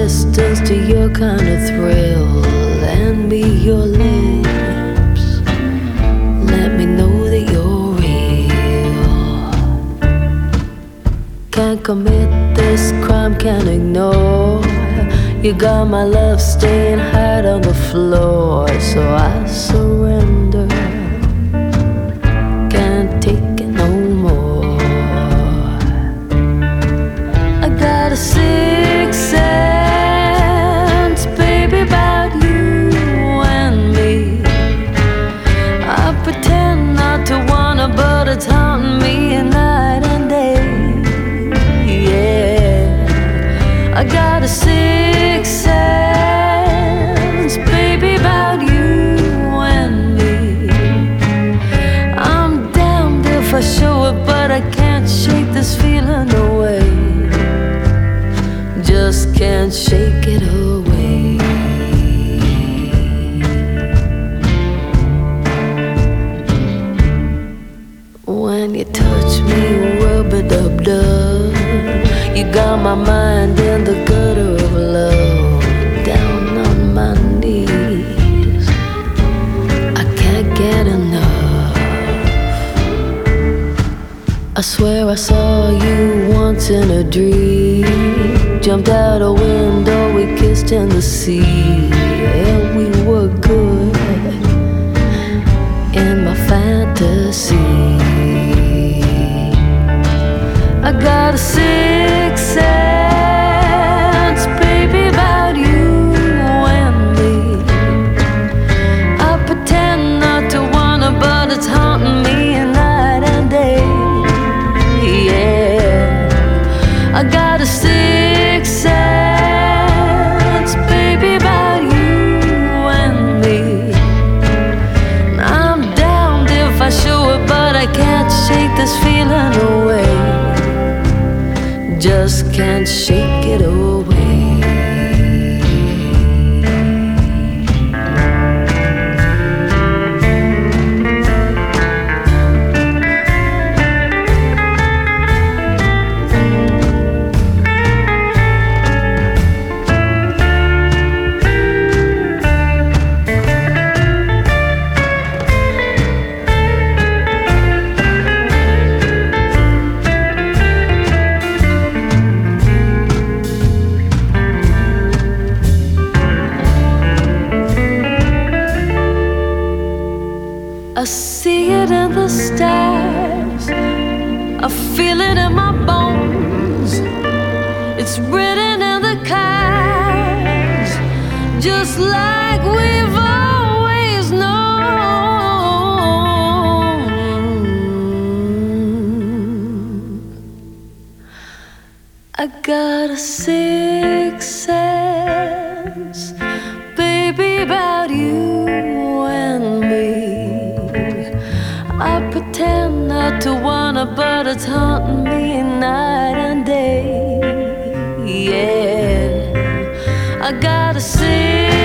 distance to your kind of thrill. Lend me your lips, let me know that you're real. Can't commit this crime, can't ignore. You got my love staying hard on the floor, so I surrender. Can't take it no more. I got a sixth sense, baby, about you and me. I pretend not to wanna, but it's haunting me night and day. Yeah, I got a sixth sense, baby, about you and me. I'm damned if I show it, but I can't shake this feeling away. Just can't shake it away. When you touch me, rub-a-dub-dub, you got my mind in the gutter of love. Down on my knees, I can't get enough. I swear I saw you once in a dream. Jumped out a window, we kissed in the sea. Yeah, we were good in my fantasy. I got a sixth sense, baby, about you and me. I pretend not to wanna, but it's haunting me night and day. Yeah, I got a sixth sense, baby, about you and me. I'm downed if I show it, but I can't shake this feeling away. Just can't shake it away. I see it in the stars, I feel it in my bones. It's written in the cards, just like we've always known. I got a sixth sense, baby, about you and me. I pretend not to wanna, but it's haunting me night and day. Yeah, I gotta see